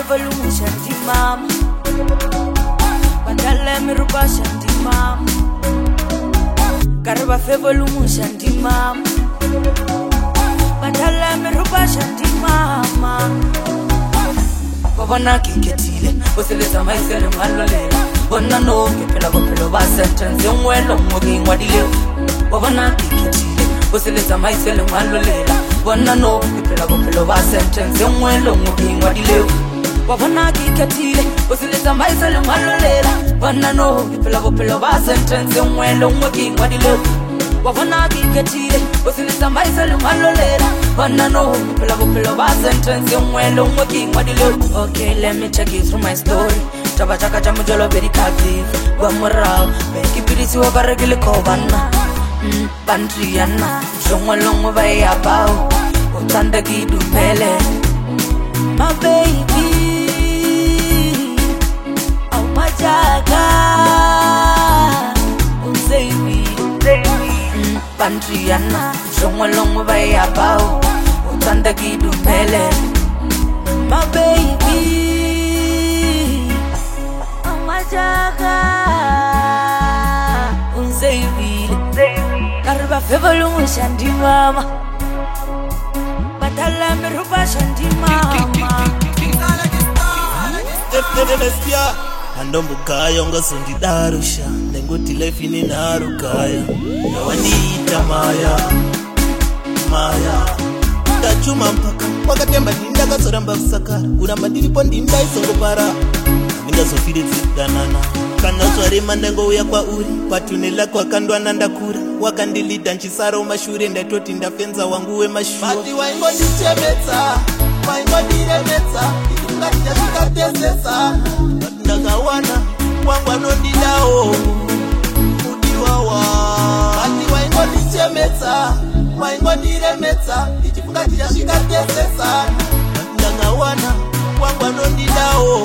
evolution di mama Bandala mirubasha di mama Garba evolution di mama Bandala mirubasha di mama Wabona kiketile Usileza maisele malolela Wana no kepela kopelo ba sentence Mwelo mwogi ngwadileo Wabona kiketile Usileza maisele malolela Wana no kepela kopelo ba sentence Mwelo mwogi ngwadileo Wabona kiketile Usileza maisele malolela Wana no kepela kopelo ba sentence Mwelo mwogi ngwadileo Wabona kiketile Usileza maisele malolela Wana no kepela kopelo ba sentence Mwelo mwogi ngwadileo Okay, let me take you through my story Chaba chaka chamu jolo very captive Wamurao, beki pirisi wabaregile kovana Bandriana, shongwa longo bae abao Utanda gidu mele My baby Oh my jaga Unsewi Bandriana, shongwa longo bae abao Utanda gidu mele My baby Jaga Unzevile Karba evolution di mama Badala mirubasha di mama Step Andombu kaya ungasondi darusha Nenguti life ini narukaya Nawaniita Maya Ndachuma mpaka Wakatemba nindaga soramba kusakara Uramba nilipo ndinda isongo para Ninga sofiri zidanana Kana swari mandengo uya kwa uri Patunela kwa kandwa nandakura Wakandilida nchisaro mashure Ndatoti ndafenza wangu we mashure Mati waingo nichemeta Waingo niremeta Itungatija shikatesesa Ndagawana Wangwa nondilao Udiwawa Mati waingo nichemeta Waingo niremeta Itungatija shikatesesa Ndagawana Wangwa nondilao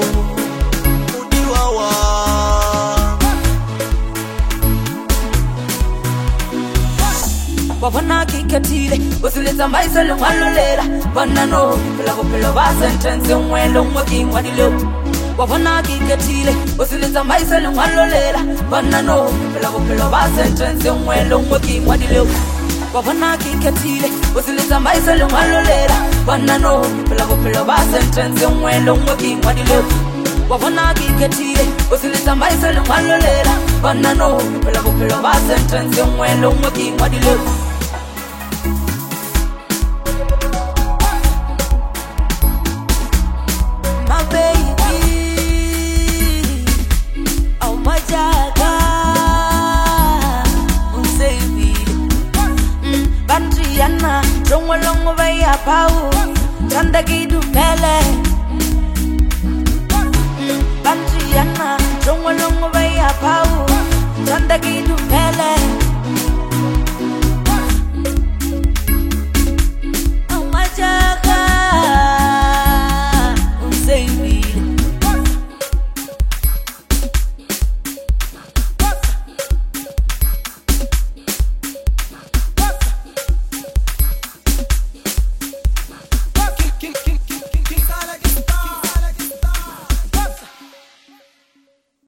Wabona kiketile Usileza maisele malolela Wana no Pela kopelo ba sentence Mwelo mwogi ngwadileo Wabona kiketile Usileza maisele malolela Wana no Pela kopelo ba sentence Mwelo mwogi ngwadileo Wabona kiketile Usileza maisele malolela Wana no Pela kopelo ba sentence Mwelo mwogi ngwadileo Wabona kiketile Usileza maisele malolela Wana no Pela kopelo ba sentence Mwelo mwogi ngwadileo Bandriana, Longo Longo Bay Apau, Tandagidu Mele,